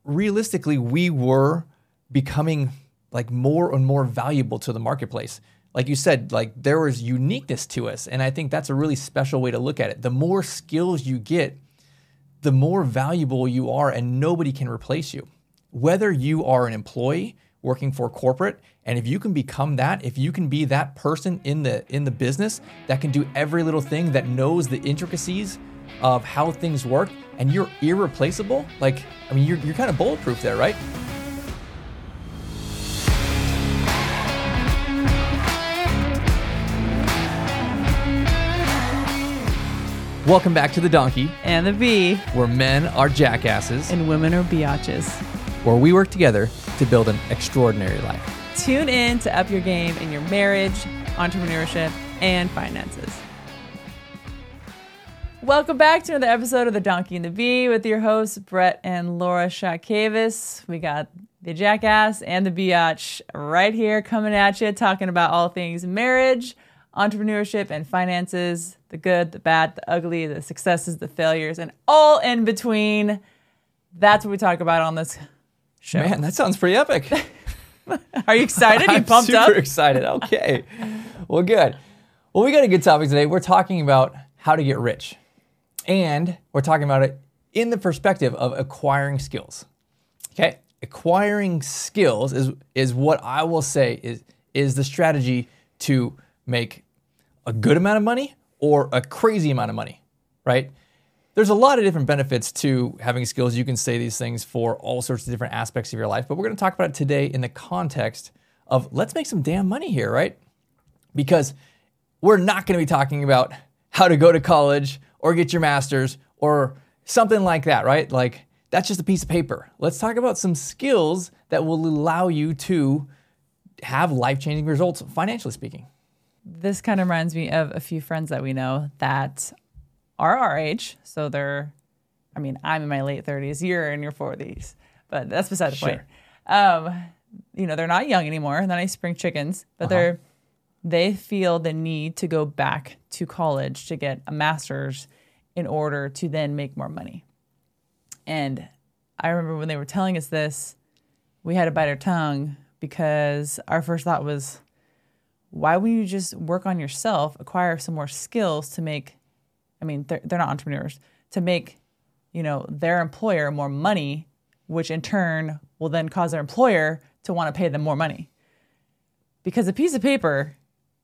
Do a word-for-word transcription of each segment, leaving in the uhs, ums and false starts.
realistically, we were becoming like more and more valuable to the marketplace. Like you said, like there was uniqueness to us. And I think that's a really special way to look at it. The more skills you get, the more valuable you are, and nobody can replace you. Whether you are an employee working for corporate, and if you can become that, if you can be that person in the in the business that can do every little thing, that knows the intricacies of how things work, and you're irreplaceable, like, I mean, you're, you're kind of bulletproof there, right? Welcome back to The Donkey and the Bee, where men are jackasses and women are biatches, where we work together to build an extraordinary life. Tune in to up your game in your marriage, entrepreneurship, and finances. Welcome back to another episode of The Donkey and the Bee with your hosts, Brett and Laura Shakavis. We got the jackass and the biatch right here coming at you, talking about all things marriage, entrepreneurship, and finances, the good, the bad, the ugly, the successes, the failures, and all in between. That's what we talk about on this show. Man, that sounds pretty epic. Are you excited? You I'm pumped super up? Super excited. Okay. Well, good. Well, we got a good topic today. We're talking about how to get rich. And we're talking about it in the perspective of acquiring skills. Okay? Acquiring skills is is what I will say is is the strategy to make a good amount of money or a crazy amount of money, right? There's a lot of different benefits to having skills. You can say these things for all sorts of different aspects of your life, but we're going to talk about it today in the context of let's make some damn money here, right? Because we're not going to be talking about how to go to college or get your master's or something like that, right? Like that's just a piece of paper. Let's talk about some skills that will allow you to have life-changing results, financially speaking. This kind of reminds me of a few friends that we know that are our age. So they're, I mean, I'm in my late thirties, you're in your forties, but that's beside the Sure. point. Um, you know, they're not young anymore. They're not spring chickens, but Uh-huh. they're, they feel the need to go back to college to get a master's in order to then make more money. And I remember when they were telling us this, we had to bite our tongue because our first thought was, why wouldn't you just work on yourself, acquire some more skills to make, I mean, they're, they're not entrepreneurs, to make, you know, their employer more money, which in turn will then cause their employer to want to pay them more money. Because a piece of paper,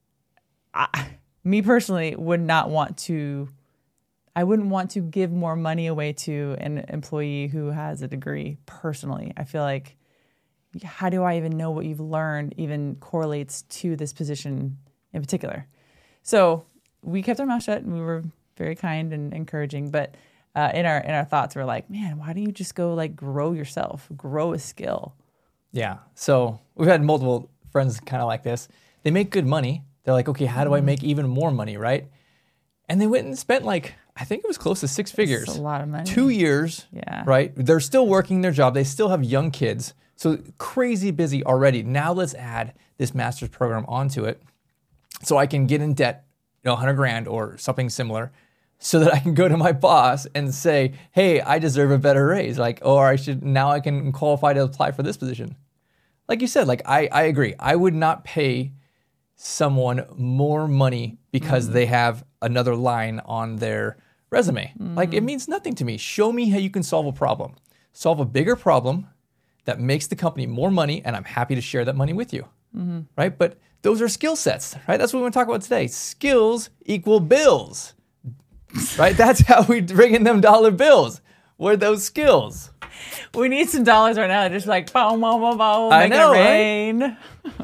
I, me personally, would not want to, I wouldn't want to give more money away to an employee who has a degree personally. I feel like, how do I even know what you've learned even correlates to this position in particular? So we kept our mouth shut and we were very kind and encouraging, but uh, in our in our thoughts, we're like, man, why don't you just go like grow yourself, grow a skill? Yeah. So we've had multiple friends kind of like this. They make good money. They're like, okay, how do I make even more money, right? And they went and spent like, I think it was close to six figures. That's a lot of money. Two years, Yeah. right? They're still working their job. They still have young kids. So crazy busy already. Now let's add this master's program onto it so I can get in debt, you know, one hundred grand or something similar, so that I can go to my boss and say, hey, I deserve a better raise. Like, or I should, now I can qualify to apply for this position. Like you said, like I, I agree. I would not pay someone more money because mm-hmm. they have another line on their resume. Mm-hmm. Like it means nothing to me. Show me how you can solve a problem. Solve a bigger problem that makes the company more money, and I'm happy to share that money with you, mm-hmm. right? But those are skill sets, right? That's what we want to talk about today. Skills equal bills, right? That's how we bring in them dollar bills. What are those skills? We need some dollars right now. Just like, boom, boom, boom, boom, I make know, it rain.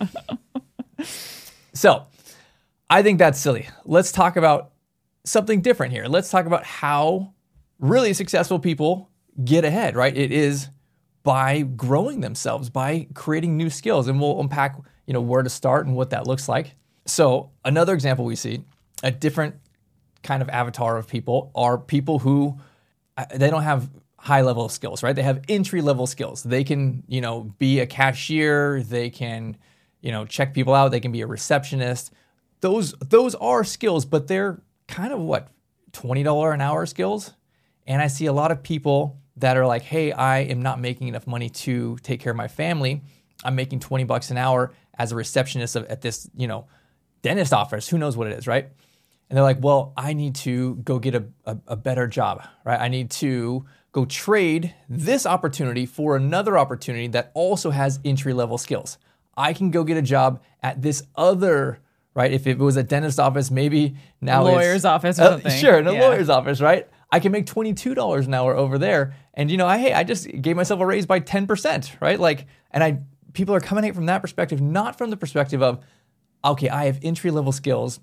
Right? So I think that's silly. Let's talk about something different here. Let's talk about how really successful people get ahead, right? It is by growing themselves, by creating new skills. And we'll unpack, you know, where to start and what that looks like. So another example we see, a different kind of avatar of people are people who, uh, they don't have high level skills, right? They have entry level skills. They can, you know, be a cashier. They can, you know, check people out. They can be a receptionist. Those, those are skills, but they're kind of what, twenty dollars an hour skills? And I see a lot of people that are like, hey, I am not making enough money to take care of my family. I'm making twenty bucks an hour as a receptionist of, at this, you know, dentist office. Who knows what it is, right? And they're like, well, I need to go get a, a, a better job, right? I need to go trade this opportunity for another opportunity that also has entry-level skills. I can go get a job at this other, right? If it was a dentist office, maybe now lawyer's it's, office or uh, something. Sure, in a Yeah. lawyer's office, right? I can make twenty-two dollars an hour over there. And you know, I, hey, I just gave myself a raise by ten percent, right? Like, and I people are coming at it from that perspective, not from the perspective of, okay, I have entry-level skills.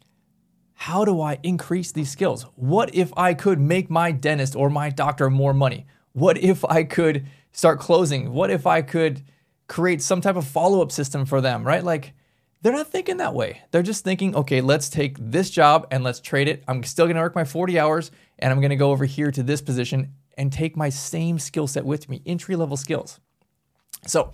How do I increase these skills? What if I could make my dentist or my doctor more money? What if I could start closing? What if I could create some type of follow-up system for them, right? Like, they're not thinking that way. They're just thinking, okay, let's take this job and let's trade it. I'm still gonna work my forty hours and I'm gonna go over here to this position and take my same skill set with me, entry-level skills. So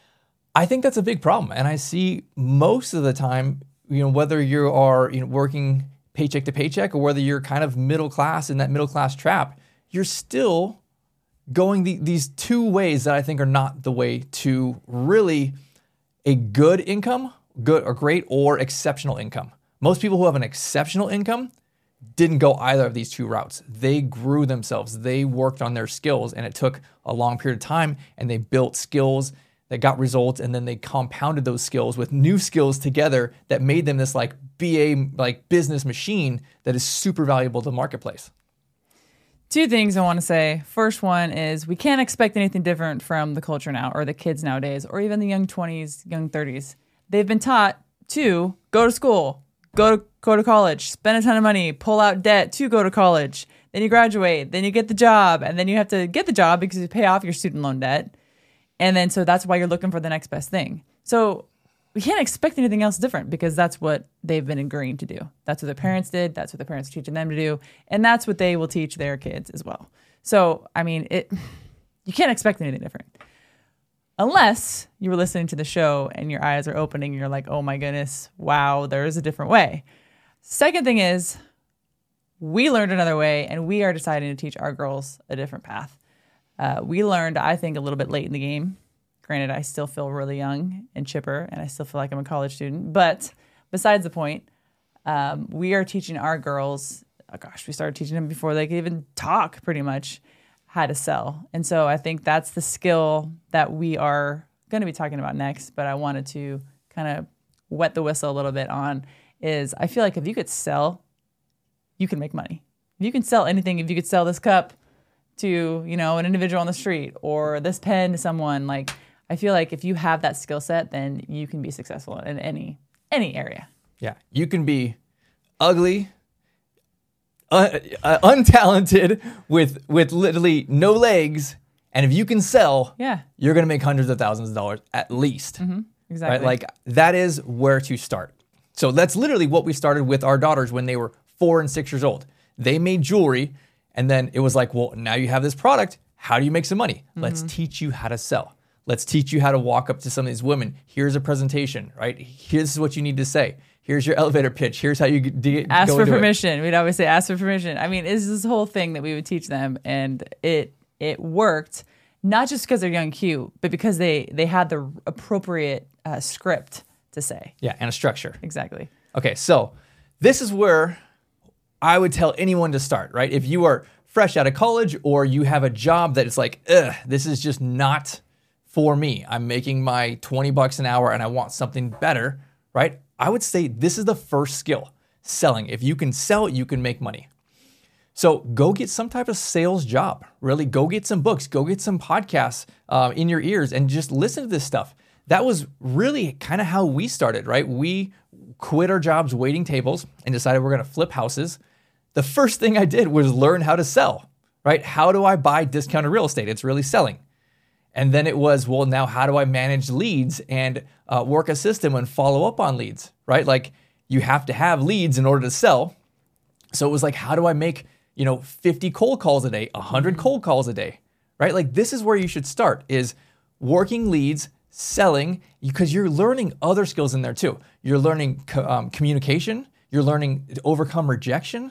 I think that's a big problem. And I see most of the time, you know, whether you are you know, working paycheck to paycheck or whether you're kind of middle class in that middle class trap, you're still going the, these two ways that I think are not the way to really a good income, good or great or exceptional income. Most people who have an exceptional income didn't go either of these two routes. They grew themselves. They worked on their skills and it took a long period of time and they built skills that got results and then they compounded those skills with new skills together that made them this like B A like business machine that is super valuable to the marketplace. Two things I want to say. First one is we can't expect anything different from the culture now or the kids nowadays or even the young twenties, young thirties. They've been taught to go to school, go to go to college, spend a ton of money, pull out debt to go to college. Then you graduate, then you get the job, and then you have to get the job because you pay off your student loan debt. And then so that's why you're looking for the next best thing. So we can't expect anything else different because that's what they've been ingrained to do. That's what their parents did. That's what their parents are teaching them to do. And that's what they will teach their kids as well. So, I mean, it you can't expect anything different. Unless you were listening to the show and your eyes are opening and you're like, oh my goodness, wow, there is a different way. Second thing is we learned another way and we are deciding to teach our girls a different path. Uh, we learned, I think, a little bit late in the game. Granted, I still feel really young and chipper, and I still feel like I'm a college student. But besides the point, um, we are teaching our girls, oh gosh, we started teaching them before they could even talk, pretty much, how to sell. And so I think that's the skill that we are going to be talking about next, but I wanted to kind of wet the whistle a little bit on, is I feel like if you could sell, you can make money. If you can sell anything, if you could sell this cup to, you know, an individual on the street or this pen to someone, like, I feel like if you have that skill set, then you can be successful in any any area. Yeah, you can be ugly, uh, uh, untalented, with with literally no legs, and if you can sell, Yeah, you're gonna make hundreds of thousands of dollars at least. mm-hmm. Exactly. Right? Like that is where to start. So that's literally what we started with our daughters when they were four and six years old. They made jewelry, and then it was like, well, now you have this product. How do you make some money? Mm-hmm. Let's teach you how to sell. Let's teach you how to walk up to some of these women. Here's a presentation, right? Here's what you need to say. Here's your elevator pitch. Here's how you d- ask go for into permission. It. We'd always say, ask for permission. I mean, it's this whole thing that we would teach them, and it it worked, not just because they're young and cute, but because they, they had the appropriate uh, script to say. Yeah, and a structure. Exactly. Okay, so this is where I would tell anyone to start, right? If you are fresh out of college or you have a job that it's like, ugh, this is just not for me. I'm making my twenty bucks an hour and I want something better, right? I would say this is the first skill, selling. If you can sell, you can make money. So go get some type of sales job. Really, go get some books, go get some podcasts uh, in your ears and just listen to this stuff. That was really kind of how we started, right? We quit our jobs waiting tables and decided we're going to flip houses. The first thing I did was learn how to sell, right? How do I buy discounted real estate? It's really selling. And then it was, well, now how do I manage leads and uh, work a system and follow up on leads, right? Like you have to have leads in order to sell. So it was like, how do I make, you know, fifty cold calls a day, one hundred cold calls a day, right? Like this is where you should start, is working leads, selling, because you're learning other skills in there too. You're learning co- um, communication. You're learning to overcome rejection.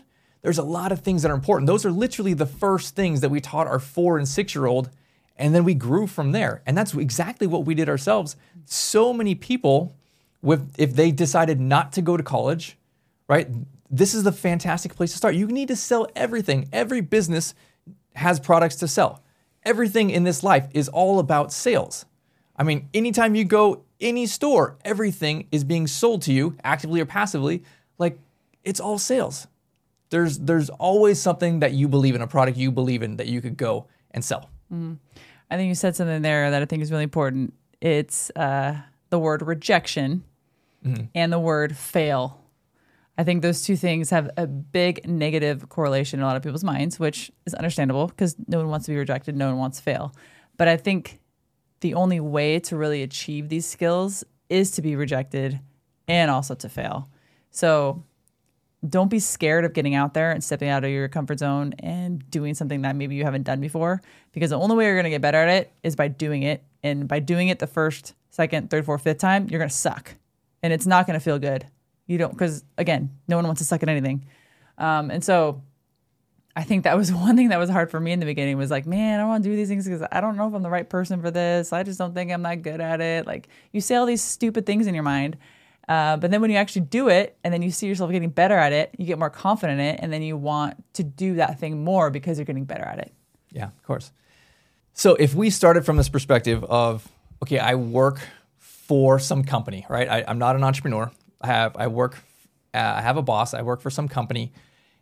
There's a lot of things that are important. Those are literally the first things that we taught our four and six year old. And then we grew from there. And that's exactly what we did ourselves. So many people, with if they decided not to go to college, right? This is the fantastic place to start. You need to sell everything. Every business has products to sell. Everything in this life is all about sales. I mean, anytime you go any store, everything is being sold to you, actively or passively. Like, it's all sales. There's there's always something that you believe in, a product you believe in that you could go and sell. Mm. I think you said something there that I think is really important. It's uh, the word rejection mm-hmm. and the word fail. I think those two things have a big negative correlation in a lot of people's minds, which is understandable because no one wants to be rejected, no one wants to fail. But I think the only way to really achieve these skills is to be rejected and also to fail. So don't be scared of getting out there and stepping out of your comfort zone and doing something that maybe you haven't done before, because the only way you're going to get better at it is by doing it. And by doing it the first, second, third, fourth, fifth time, you're going to suck. And it's not going to feel good. You don't, because again, no one wants to suck at anything. Um, and so I think that was one thing that was hard for me in the beginning, was like, man, I don't want to do these things because I don't know if I'm the right person for this. I just don't think I'm that good at it. Like, you say all these stupid things in your mind. Uh, but then when you actually do it and then you see yourself getting better at it, you get more confident in it. And then you want to do that thing more because you're getting better at it. Yeah, of course. So if we started from this perspective of, okay, I work for some company, right? I, I'm not an entrepreneur. I have, I work, uh, I have a boss. I work for some company.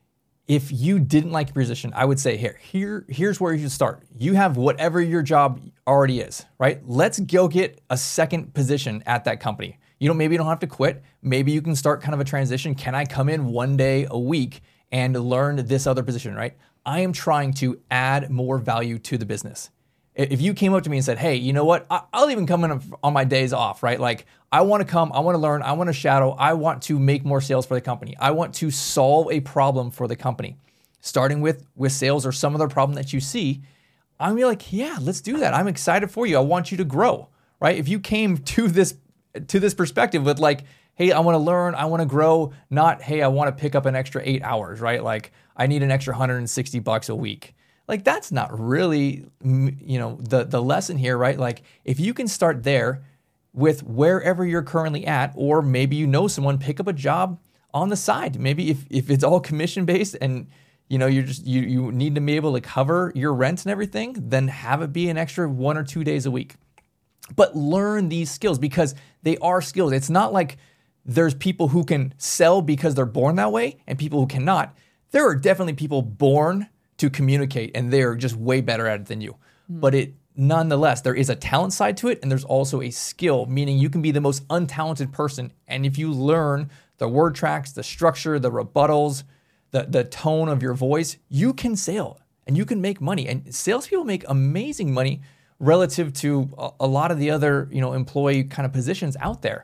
If you didn't like your position, I would say here, here, here's where you should start. You have whatever your job already is, right? Let's go get a second position at that company. You know, maybe you don't have to quit. Maybe you can start kind of a transition. Can I come in one day a week and learn this other position, right? I am trying to add more value to the business. If you came up to me and said, hey, you know what? I'll even come in on my days off, right? Like, I want to come, I want to learn, I want to shadow, I want to make more sales for the company. I want to solve a problem for the company. Starting with, with sales or some other problem that you see, I'm gonna be like, yeah, let's do that. I'm excited for you. I want you to grow, right? If you came to this to this perspective with like, hey, I want to learn, I want to grow, not, hey, I want to pick up an extra eight hours, right? Like, I need an extra one hundred sixty bucks a week. Like, that's not really, you know, the, the lesson here, right? Like, if you can start there with wherever you're currently at, or maybe you know someone, pick up a job on the side. Maybe if, if it's all commission based and, you know, you're just, you, you need to be able to cover your rent and everything, then have it be an extra one or two days a week. But learn these skills because they are skills. It's not like there's people who can sell because they're born that way and people who cannot. There are definitely people born to communicate and they're just way better at it than you. Mm. But it nonetheless, there is a talent side to it and there's also a skill, meaning you can be the most untalented person. And if you learn the word tracks, the structure, the rebuttals, the, the tone of your voice, you can sell and you can make money. And salespeople make amazing money relative to a, a lot of the other, you know, employee kind of positions out there.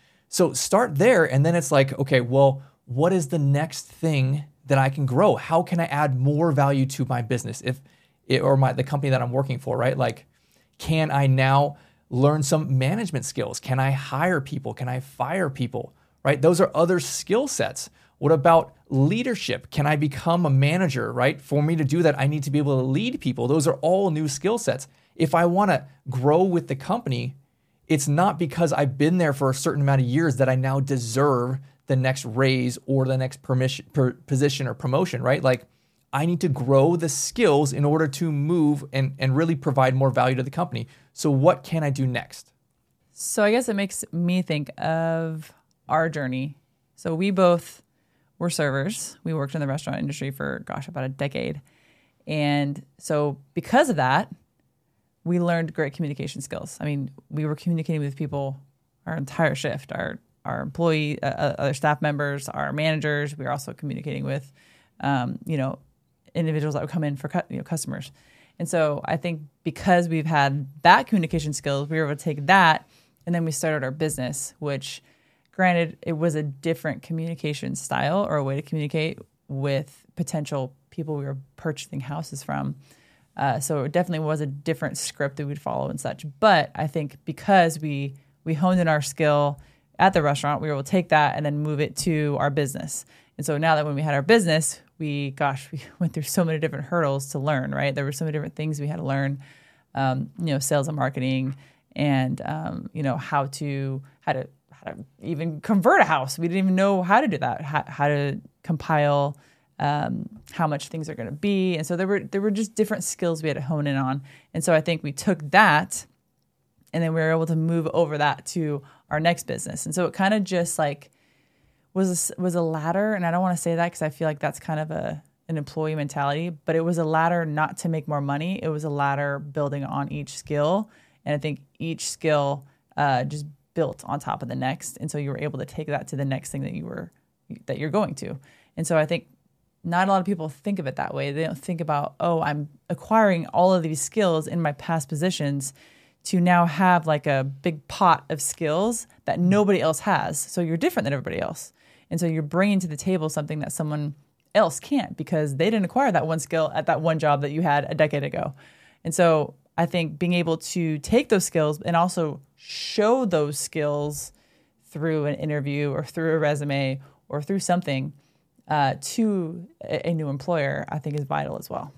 So start there. And then it's like, okay, well, what is the next thing that I can grow? How can I add more value to my business if it, or my the company that I'm working for, right? Like, can I now learn some management skills? Can I hire people? Can I fire people, right? Those are other skill sets. What about leadership? Can I become a manager, right? For me to do that, I need to be able to lead people. Those are all new skill sets. If I want to grow with the company, it's not because I've been there for a certain amount of years that I now deserve the next raise or the next permission, per, position or promotion, right? Like, I need to grow the skills in order to move and, and really provide more value to the company. So what can I do next? So I guess it makes me think of our journey. So we both were servers. We worked in the restaurant industry for, gosh, about a decade. And so because of that, we learned great communication skills. I mean, we were communicating with people our entire shift, our our employee, uh, other staff members, our managers. We were also communicating with, um, you know, individuals that would come in for cu- you know, customers. And so I think because we've had that communication skills, we were able to take that and then we started our business, which granted, it was a different communication style or a way to communicate with potential people we were purchasing houses from. Uh, so it definitely was a different script that we'd follow and such. But I think because we we honed in our skill at the restaurant, we were able to take that and then move it to our business. And so now that when we had our business, we we, gosh, we went through so many different hurdles to learn, right? There were so many different things we had to learn, um, you know, sales and marketing, and um, you know, how to how to how to even convert a house. We didn't even know how to do that. How, how to compile, um, how much things are going to be, and so there were there were just different skills we had to hone in on. And so I think we took that, and then we were able to move over that to our next business. And so it kind of just like was a, was a ladder, and I don't want to say that because I feel like that's kind of a an employee mentality, but it was a ladder not to make more money. It was a ladder building on each skill. And I think each skill uh, just built on top of the next. And so you were able to take that to the next thing that you were, that you're going to. And so I think not a lot of people think of it that way. They don't think about, oh, I'm acquiring all of these skills in my past positions to now have like a big pot of skills that nobody else has. So you're different than everybody else. And so you're bringing to the table something that someone else can't because they didn't acquire that one skill at that one job that you had a decade ago. And so I think being able to take those skills and also show those skills through an interview or through a resume or through something uh, to a, a new employer, I think is vital as well.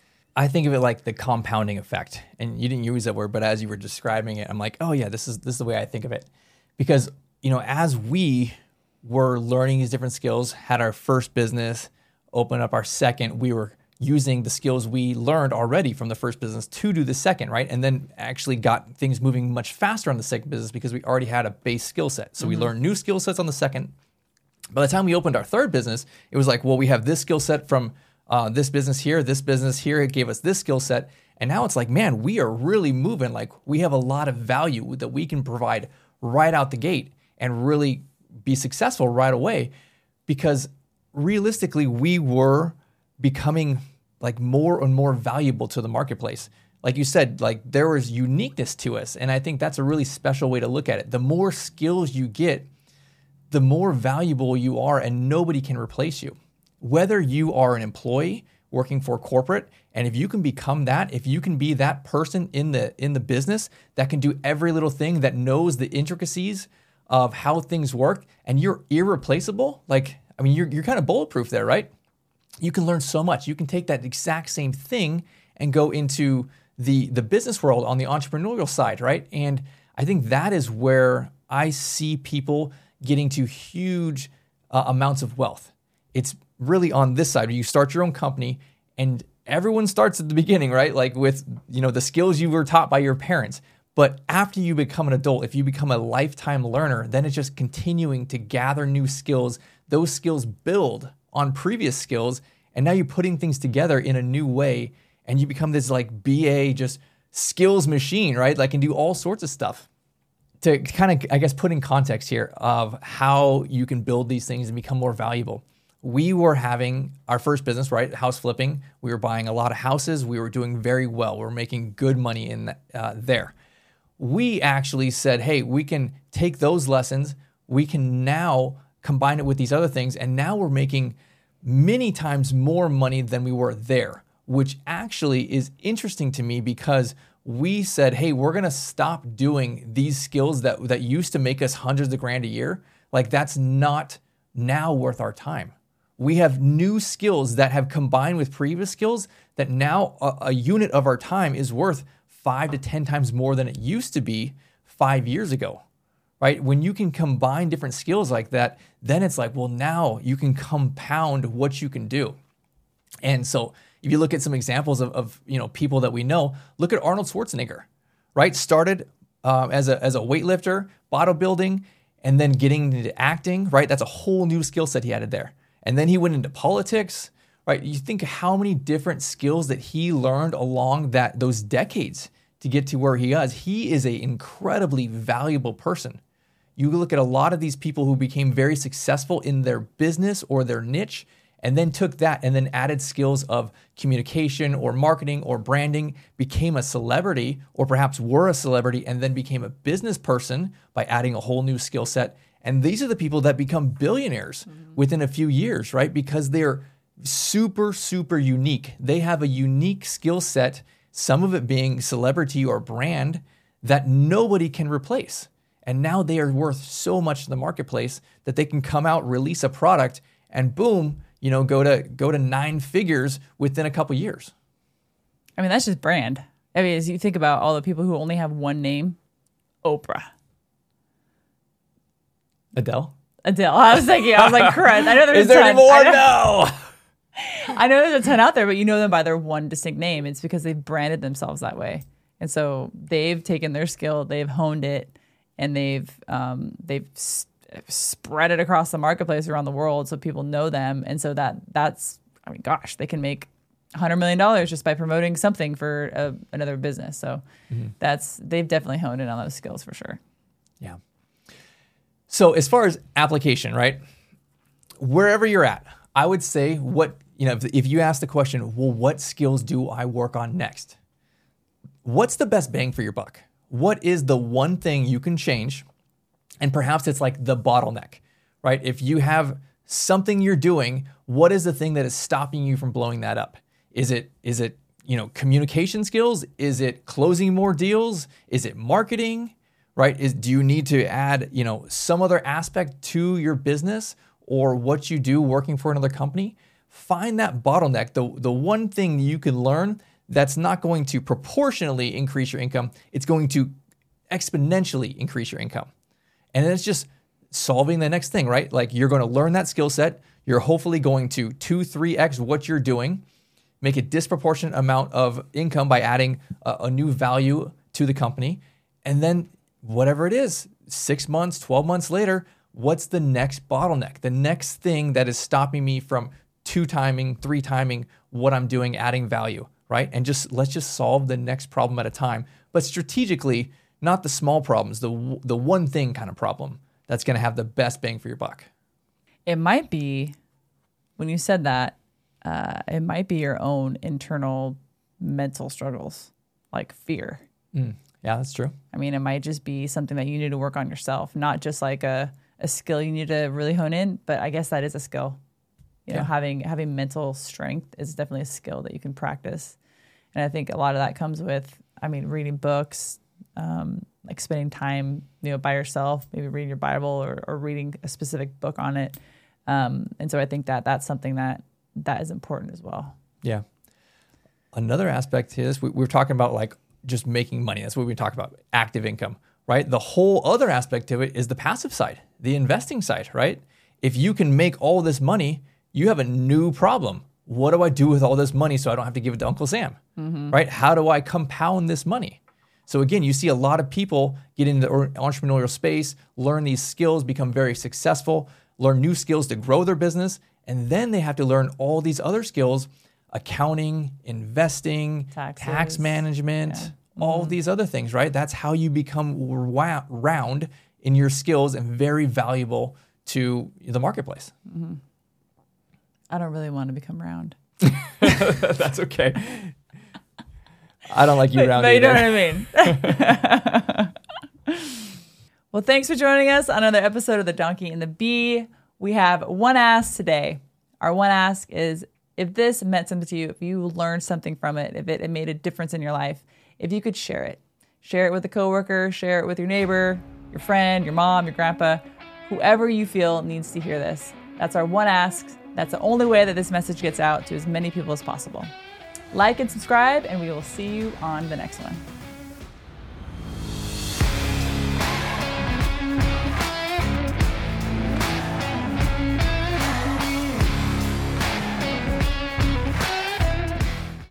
I think of it like the compounding effect. And you didn't use that word, but as you were describing it, I'm like, oh yeah, this is this is the way I think of it. Because, you know, as we were learning these different skills, had our first business, opened up our second, we were using the skills we learned already from the first business to do the second, right? And then actually got things moving much faster on the second business because we already had a base skill set. So mm-hmm. we learned new skill sets on the second. By the time we opened our third business, it was like, well, we have this skill set from uh, this business here, this business here, it gave us this skill set. And now it's like, man, we are really moving. Like we have a lot of value that we can provide right out the gate and really be successful right away because realistically, we were becoming like more and more valuable to the marketplace. Like you said, like there was uniqueness to us. And I think that's a really special way to look at it. The more skills you get, the more valuable you are and nobody can replace you. Whether you are an employee working for corporate, and if you can become that, if you can be that person in the in the business that can do every little thing, that knows the intricacies of how things work, and you're irreplaceable, like, I mean, you're you're kind of bulletproof there, right? You can learn so much. You can take that exact same thing and go into the, the business world on the entrepreneurial side, right? And I think that is where I see people getting to huge uh, amounts of wealth. It's really on this side where you start your own company and everyone starts at the beginning, right? Like with, you know, the skills you were taught by your parents. But after you become an adult, if you become a lifetime learner, then it's just continuing to gather new skills. Those skills build on previous skills, and now you're putting things together in a new way, and you become this like B A just skills machine, right? Like can do all sorts of stuff. To kind of, I guess, put in context here of how you can build these things and become more valuable. We were having our first business, right? House flipping. We were buying a lot of houses. We were doing very well. We were making good money in uh, there. We actually said, hey, we can take those lessons. We can now combine it with these other things. And now we're making many times more money than we were there, which actually is interesting to me because we said, hey, we're going to stop doing these skills that, that used to make us hundreds of grand a year. Like that's not now worth our time. We have new skills that have combined with previous skills that now a, a unit of our time is worth five to ten times more than it used to be five years ago, right? When you can combine different skills like that, then it's like, well, now you can compound what you can do. And so if you look at some examples of, of you know people that we know, look at Arnold Schwarzenegger, right? Started um, as a as a weightlifter, bodybuilding, and then getting into acting, right? That's a whole new skill set he added there. And then he went into politics, right? You think how many different skills that he learned along that those decades to get to where he is. He is an incredibly valuable person. You look at a lot of these people who became very successful in their business or their niche, and then took that and then added skills of communication or marketing or branding, became a celebrity or perhaps were a celebrity and then became a business person by adding a whole new skill set. And these are the people that become billionaires mm-hmm. within a few years, right? Because they're super, super unique. They have a unique skill set, some of it being celebrity or brand that nobody can replace. And now they are worth so much in the marketplace that they can come out, release a product, and boom, you know, go to go to nine figures within a couple years. I mean, that's just brand. I mean, as you think about all the people who only have one name, Oprah. Adele? Adele. I was thinking, I was like, correct. I know there's Is a there ton. any more? I know, No. I know there's a ton out there, but you know them by their one distinct name. It's because they've branded themselves that way. And so they've taken their skill, they've honed it, and they've um, they've s- spread it across the marketplace around the world so people know them. And so that that's, I mean, gosh, they can make one hundred million dollars just by promoting something for a, another business. So mm-hmm. that's, they've definitely honed in on those skills for sure. Yeah. So as far as application, right? Wherever you're at, I would say what, you know, if, if you ask the question, well, what skills do I work on next? What's the best bang for your buck? What is the one thing you can change? And perhaps it's like the bottleneck, right? If you have something you're doing, what is the thing that is stopping you from blowing that up? Is it, is it, you know, communication skills? Is it closing more deals? Is it marketing, right? Is, do you need to add, you know, some other aspect to your business or what you do working for another company? Find that bottleneck, the, the one thing you can learn that's not going to proportionally increase your income. It's going to exponentially increase your income. And then it's just solving the next thing, right? Like you're going to learn that skill set. You're hopefully going to two, three X what you're doing, make a disproportionate amount of income by adding a, a new value to the company. And then whatever it is, six months, twelve months later, what's the next bottleneck? The next thing that is stopping me from two timing, three timing what I'm doing, adding value, right? And just let's just solve the next problem at a time, but strategically, not the small problems, the the one thing kind of problem that's going to have the best bang for your buck. It might be, when you said that, uh, it might be your own internal mental struggles, like fear. Mm, yeah, that's true. I mean, it might just be something that you need to work on yourself, not just like a, a skill you need to really hone in, but I guess that is a skill. You know, yeah. having having mental strength is definitely a skill that you can practice. And I think a lot of that comes with, I mean, reading books, um, like spending time, you know, by yourself, maybe reading your Bible or, or reading a specific book on it. Um, and so I think that that's something that that is important as well. Yeah. Another aspect to this, we, we're talking about like just making money. That's what we talk about, active income, right? The whole other aspect to it is the passive side, the investing side, right? If you can make all this money, you have a new problem. What do I do with all this money so I don't have to give it to Uncle Sam, mm-hmm. right? How do I compound this money? So again, you see a lot of people get into the entrepreneurial space, learn these skills, become very successful, learn new skills to grow their business, and then they have to learn all these other skills, accounting, investing, Taxes. tax management, yeah. mm-hmm. all these other things, right? That's how you become wa- round in your skills and very valuable to the marketplace. Mm-hmm. I don't really want to become round. That's okay. I don't like you but, round but you either. know what I mean. Well, thanks for joining us on another episode of The Donkey and the Bee. We have one ask today. Our one ask is, if this meant something to you, if you learned something from it, if it, it made a difference in your life, if you could share it. Share it with a coworker, share it with your neighbor, your friend, your mom, your grandpa, whoever you feel needs to hear this. That's our one ask. That's the only way that this message gets out to as many people as possible. Like and subscribe, and we will see you on the next one.